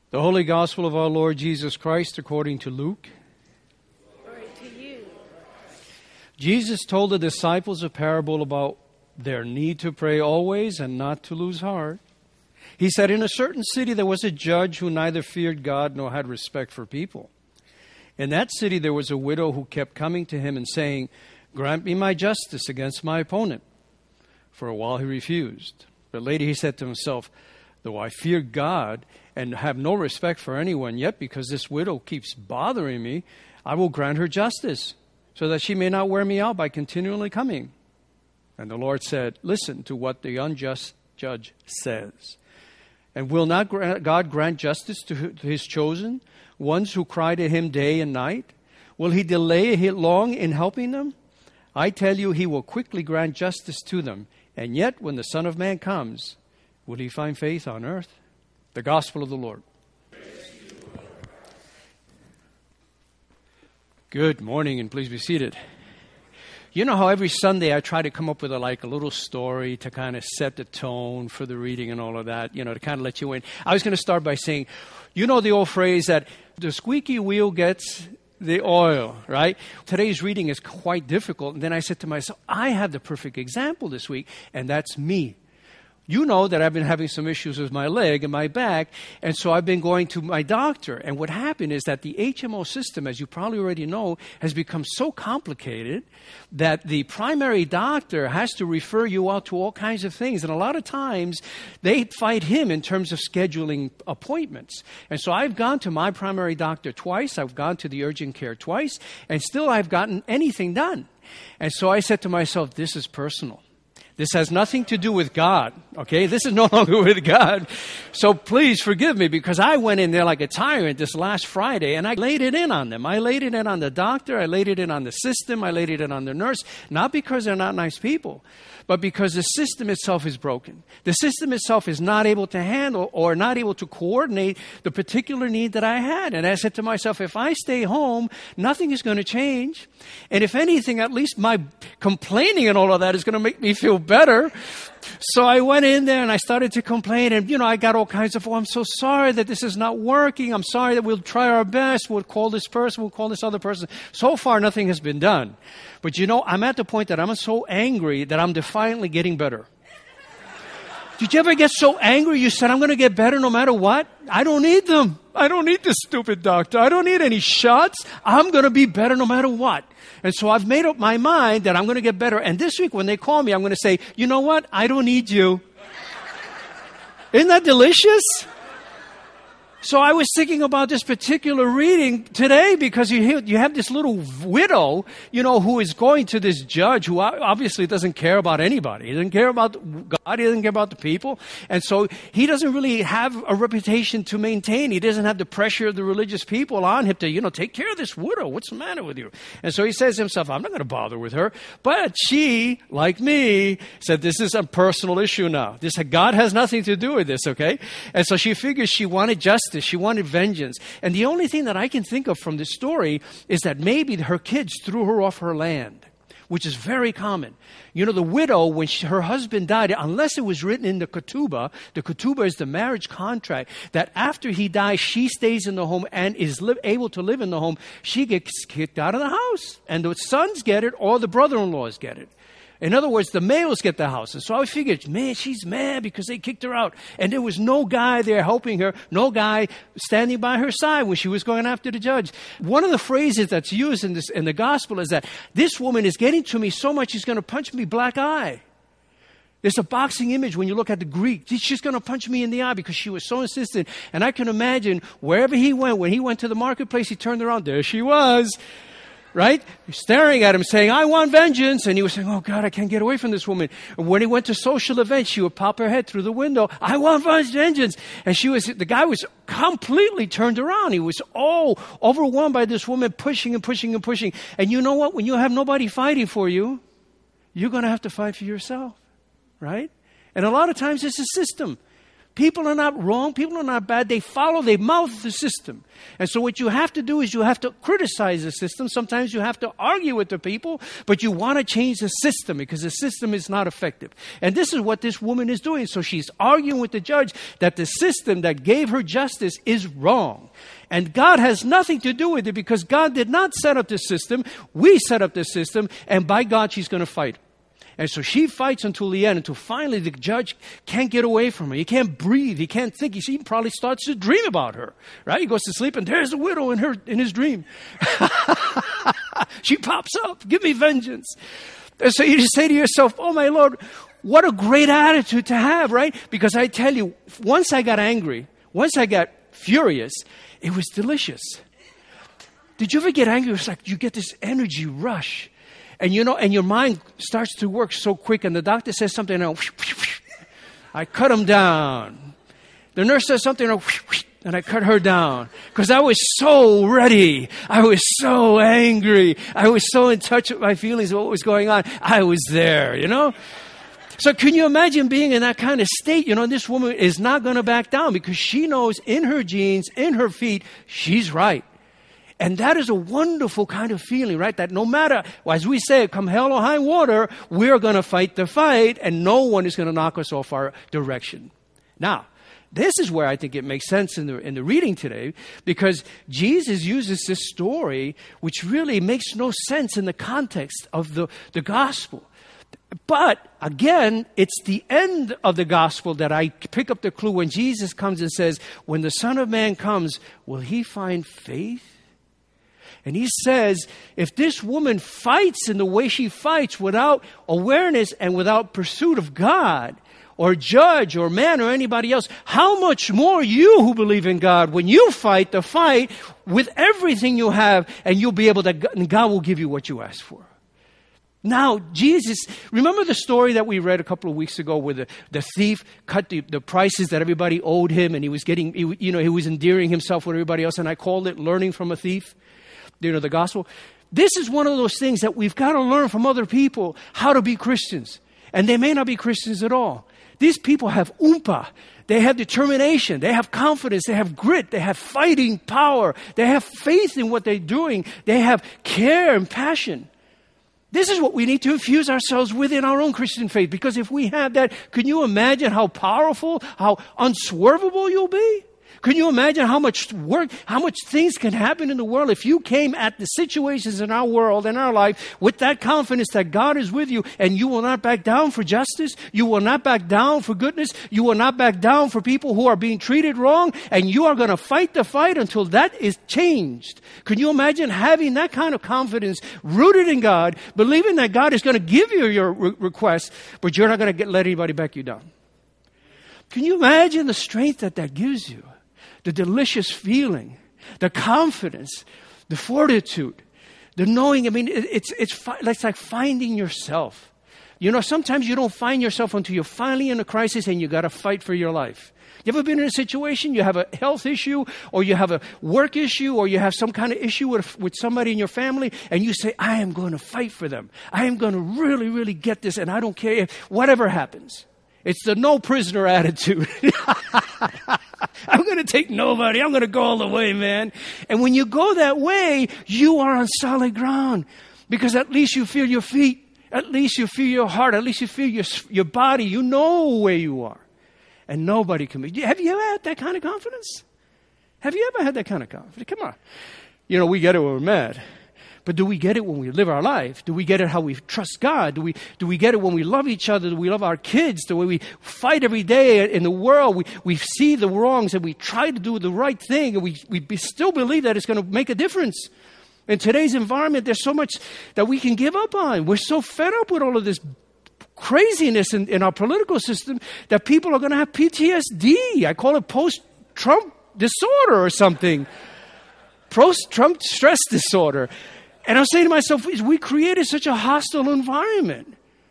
The Holy Gospel of our Lord Jesus Christ according to Luke. Glory to you. Jesus told the disciples a parable about their need to pray always and not to lose heart. He said, in a certain city there was a judge who neither feared God nor had respect for people. In that city there was a widow who kept coming to him and saying, "Grant me my justice against my opponent." For a while he refused. But later he said to himself, "Though I fear God and have no respect for anyone, yet because this widow keeps bothering me, I will grant her justice, so that she may not wear me out by continually coming." And the Lord said, "Listen to what the unjust judge says. And will not God grant justice to his chosen, ones who cry to him day and night? Will he delay long in helping them? I tell you, he will quickly grant justice to them. And yet, when the Son of Man comes, will he find faith on earth?" The Gospel of the Lord. Good morning, and please be seated. You know how every Sunday I try to come up with a little story to kind of set the tone for the reading and all of that, to kind of let you in. I was going to start by saying, you know the old phrase that the squeaky wheel gets the oil, right? Today's reading is quite difficult. And then I said to myself, I have the perfect example this week, and that's me. You know that I've been having some issues with my leg and my back, and so I've been going to my doctor. And what happened is that the HMO system, as you probably already know, has become so complicated that the primary doctor has to refer you out to all kinds of things. And a lot of times, they fight him in terms of scheduling appointments. And so I've gone to my primary doctor twice. I've gone to the urgent care twice, and still I've gotten anything done. And so I said to myself, this is personal. This has nothing to do with God, okay? This is no longer with God. So please forgive me, because I went in there like a tyrant this last Friday, and I laid it in on them. I laid it in on the doctor. I laid it in on the system. I laid it in on the nurse. Not because they're not nice people, but because the system itself is broken. The system itself is not able to handle or not able to coordinate the particular need that I had. And I said to myself, if I stay home, nothing is going to change. And if anything, at least my complaining and all of that is going to make me feel better. So I went in there and I started to complain, and I got all kinds of, I'm so sorry that this is not working. I'm sorry that we'll try our best. We'll call this person. We'll call this other person. So far, nothing has been done. But I'm at the point that I'm so angry that I'm defiantly getting better. Did you ever get so angry you said, I'm going to get better no matter what? I don't need them. I don't need this stupid doctor. I don't need any shots. I'm going to be better no matter what. And so I've made up my mind that I'm going to get better. And this week when they call me, I'm going to say, you know what? I don't need you. Isn't that delicious? So I was thinking about this particular reading today, because you have this little widow, who is going to this judge who obviously doesn't care about anybody. He doesn't care about God. He doesn't care about the people. And so he doesn't really have a reputation to maintain. He doesn't have the pressure of the religious people on him to, take care of this widow. What's the matter with you? And so he says to himself, I'm not going to bother with her. But she, like me, said, this is a personal issue now. God has nothing to do with this, okay? And so she figures she wanted justice. She wanted vengeance. And the only thing that I can think of from this story is that maybe her kids threw her off her land, which is very common. The widow, when her husband died, unless it was written in the ketubah is the marriage contract, that after he dies, she stays in the home and is able to live in the home. She gets kicked out of the house. And the sons get it, or the brother-in-laws get it. In other words, the males get the house. And so I figured, man, she's mad because they kicked her out. And there was no guy there helping her, no guy standing by her side when she was going after the judge. One of the phrases that's used in the gospel is that this woman is getting to me so much, she's going to punch me black eye. There's a boxing image when you look at the Greek. She's going to punch me in the eye because she was so insistent. And I can imagine wherever he went, when he went to the marketplace, he turned around. There she was. Right? Staring at him, saying, I want vengeance. And he was saying, oh, God, I can't get away from this woman. And when he went to social events, she would pop her head through the window. I want vengeance. And the guy was completely turned around. He was all overwhelmed by this woman pushing and pushing and pushing. And you know what? When you have nobody fighting for you, you're going to have to fight for yourself. Right? And a lot of times it's a system. People are not wrong. People are not bad. They mouth the system. And so what you have to do is you have to criticize the system. Sometimes you have to argue with the people, but you want to change the system because the system is not effective. And this is what this woman is doing. So she's arguing with the judge that the system that gave her justice is wrong. And God has nothing to do with it because God did not set up the system. We set up the system, and by God, she's going to fight. And so she fights until the end, until finally the judge can't get away from her. He can't breathe. He can't think. He even probably starts to dream about her, right? He goes to sleep, and there's a widow in his dream. She pops up. Give me vengeance. And so you just say to yourself, oh, my Lord, what a great attitude to have, right? Because I tell you, once I got angry, once I got furious, it was delicious. Did you ever get angry? It's like you get this energy rush. And and your mind starts to work so quick, and the doctor says something, and I cut him down. The nurse says something, and I cut her down. Because I was so ready. I was so angry. I was so in touch with my feelings of what was going on. I was there, So can you imagine being in that kind of state? This woman is not going to back down because she knows in her genes, in her feet, she's right. And that is a wonderful kind of feeling, right? That no matter, as we say, come hell or high water, we're going to fight the fight, and no one is going to knock us off our direction. Now, this is where I think it makes sense in the reading today, because Jesus uses this story, which really makes no sense in the context of the gospel. But, again, it's the end of the gospel that I pick up the clue when Jesus comes and says, when the Son of Man comes, will he find faith? And he says, if this woman fights in the way she fights without awareness and without pursuit of God or judge or man or anybody else, how much more you who believe in God, when you fight the fight with everything you have, and you'll be able to, and God will give you what you ask for. Now, Jesus, remember the story that we read a couple of weeks ago where the thief cut the prices that everybody owed him, and he was endearing himself with everybody else, and I called it learning from a thief. The gospel. This is one of those things that we've got to learn from other people, how to be Christians. And they may not be Christians at all. These people have oompa. They have determination. They have confidence. They have grit. They have fighting power. They have faith in what they're doing. They have care and passion. This is what we need to infuse ourselves with in our own Christian faith. Because if we have that, can you imagine how powerful, how unswervable you'll be? Can you imagine how much work, how much things can happen in the world if you came at the situations in our world, in our life, with that confidence that God is with you, and you will not back down for justice, you will not back down for goodness, you will not back down for people who are being treated wrong, and you are going to fight the fight until that is changed. Can you imagine having that kind of confidence rooted in God, believing that God is going to give you your request, but you're not going to let anybody back you down? Can you imagine the strength that gives you? The delicious feeling, the confidence, the fortitude, the knowing. I mean, it's like finding yourself. Sometimes you don't find yourself until you're finally in a crisis and you got to fight for your life. You ever been in a situation, you have a health issue, or you have a work issue, or you have some kind of issue with somebody in your family, and you say, I am going to fight for them. I am going to really, really get this, and I don't care if whatever happens. It's the no prisoner attitude. I'm going to take nobody. I'm going to go all the way, man. And when you go that way, you are on solid ground. Because at least you feel your feet. At least you feel your heart. At least you feel your body. You know where you are. And nobody can be. Have you ever had that kind of confidence? Have you ever had that kind of confidence? Come on. We get it when we're mad. But do we get it when we live our life? Do we get it how we trust God? Do we get it when we love each other? Do we love our kids? The way we fight every day in the world? We see the wrongs and we try to do the right thing, and we still believe that it's going to make a difference. In today's environment, there's so much that we can give up on. We're so fed up with all of this craziness in our political system that people are going to have PTSD. I call it post-Trump disorder or something. Post-Trump stress disorder. And I'm saying to myself, we created such a hostile environment.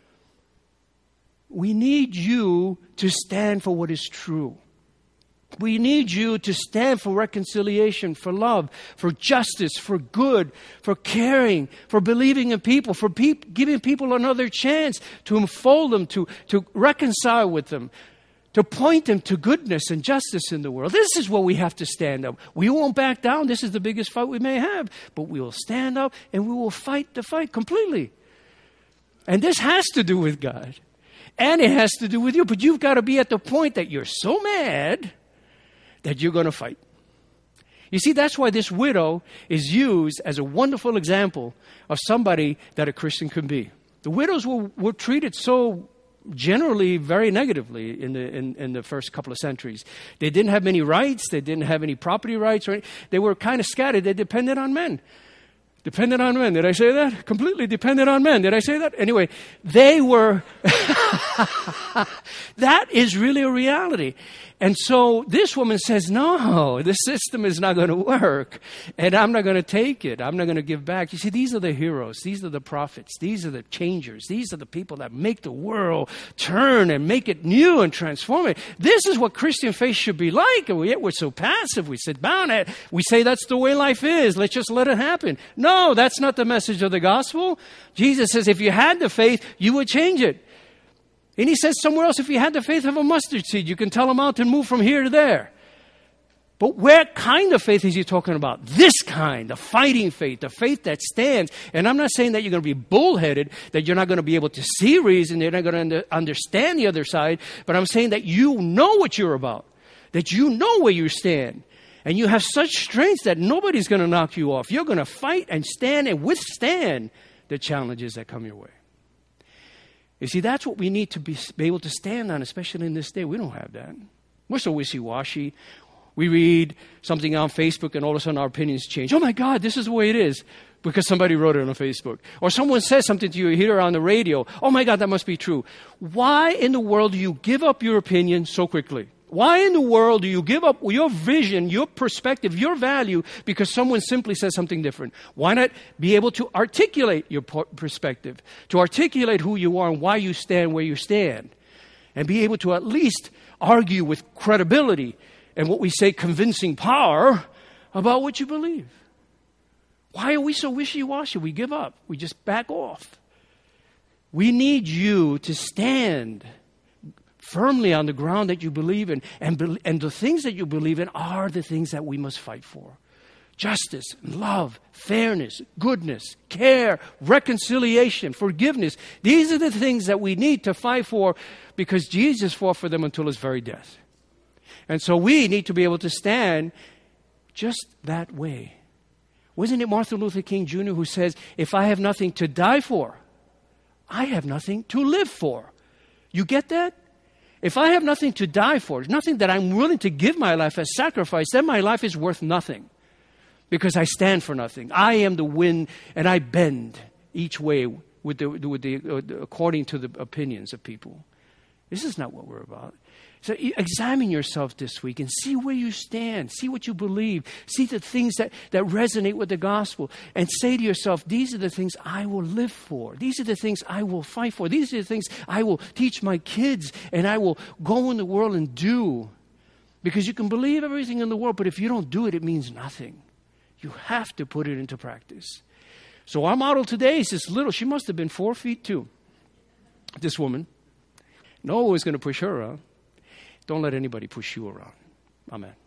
We need you to stand for what is true. We need you to stand for reconciliation, for love, for justice, for good, for caring, for believing in people, for giving people another chance to enfold them, to reconcile with them, to point them to goodness and justice in the world. This is where we have to stand up. We won't back down. This is the biggest fight we may have. But we will stand up and we will fight the fight completely. And this has to do with God. And it has to do with you. But you've got to be at the point that you're so mad that you're going to fight. You see, that's why this widow is used as a wonderful example of somebody that a Christian can be. The widows were treated so generally very negatively in the first couple of centuries. They didn't have many rights. They didn't have any property rights. They were kind of scattered. They depended on men. Dependent on men. Did I say that? Completely dependent on men. Did I say that? Anyway, they were... That is really a reality. And so this woman says, no, this system is not going to work. And I'm not going to take it. I'm not going to give back. You see, these are the heroes. These are the prophets. These are the changers. These are the people that make the world turn and make it new and transform it. This is what Christian faith should be like. And yet we're so passive. We sit down and we say that's the way life is. Let's just let it happen. No, that's not the message of the gospel. Jesus says if you had the faith, you would change it. And he says somewhere else, if you had the faith of a mustard seed, you can tell a mountain, move from here to there. But what kind of faith is he talking about? This kind, the fighting faith, the faith that stands. And I'm not saying that you're going to be bullheaded, that you're not going to be able to see reason, you're not going to understand the other side. But I'm saying that you know what you're about, that you know where you stand. And you have such strength that nobody's going to knock you off. You're going to fight and stand and withstand the challenges that come your way. You see, that's what we need to be able to stand on, especially in this day. We don't have that. We're so wishy-washy. We read something on Facebook and all of a sudden our opinions change. Oh my God, this is the way it is because somebody wrote it on Facebook. Or someone says something to you, you hear it on the radio. Oh my God, that must be true. Why in the world do you give up your opinion so quickly? Why in the world do you give up your vision, your perspective, your value because someone simply says something different? Why not be able to articulate your perspective, to articulate who you are and why you stand where you stand, and be able to at least argue with credibility and what we say convincing power about what you believe? Why are we so wishy-washy? We give up. We just back off. We need you to stand firmly on the ground that you believe in. And the things that you believe in are the things that we must fight for. Justice, love, fairness, goodness, care, reconciliation, forgiveness. These are the things that we need to fight for because Jesus fought for them until his very death. And so we need to be able to stand just that way. Wasn't it Martin Luther King Jr. who says, if I have nothing to die for, I have nothing to live for? You get that? If I have nothing to die for, nothing that I'm willing to give my life as sacrifice, then my life is worth nothing because I stand for nothing. I am the wind and I bend each way according to the opinions of people. This is not what we're about. So examine yourself this week and see where you stand. See what you believe. See the things that resonate with the gospel. And say to yourself, these are the things I will live for. These are the things I will fight for. These are the things I will teach my kids and I will go in the world and do. Because you can believe everything in the world, but if you don't do it, it means nothing. You have to put it into practice. So our model today is this little, she must have been 4 feet 2. This woman. No one was going to push her around. Don't let anybody push you around. Amen.